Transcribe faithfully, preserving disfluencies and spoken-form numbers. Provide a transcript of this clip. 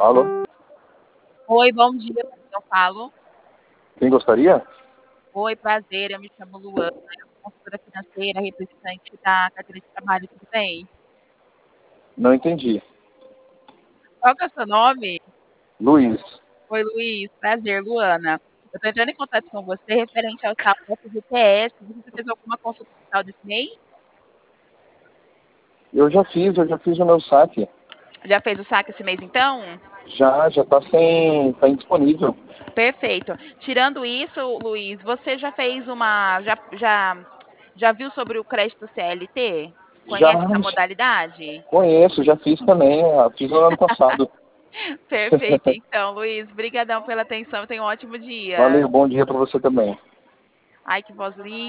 Alô? Oi, bom dia, com quem eu falo? Quem gostaria? Oi, prazer, eu me chamo Luana, eu sou consultora financeira, representante da carteira de trabalho, tudo bem? Não entendi. Qual que é o seu nome? Luiz. Oi, Luiz, prazer, Luana. Eu tô entrando em contato com você referente ao tal do F G T S, você já fez alguma consulta no final desse mês? Eu já fiz, eu já fiz o meu saque. Já fez o saque esse mês então? Já, já tá sem, tá indisponível. Perfeito. Tirando isso, Luiz, você já fez uma, já, já, já viu sobre o crédito C L T? Já Conhece essa modalidade? conheço, já fiz também, ah, fiz no ano passado. Perfeito, então, Luiz, brigadão pela atenção, tenha um ótimo dia. Valeu, bom dia pra você também. Ai, que voz linda.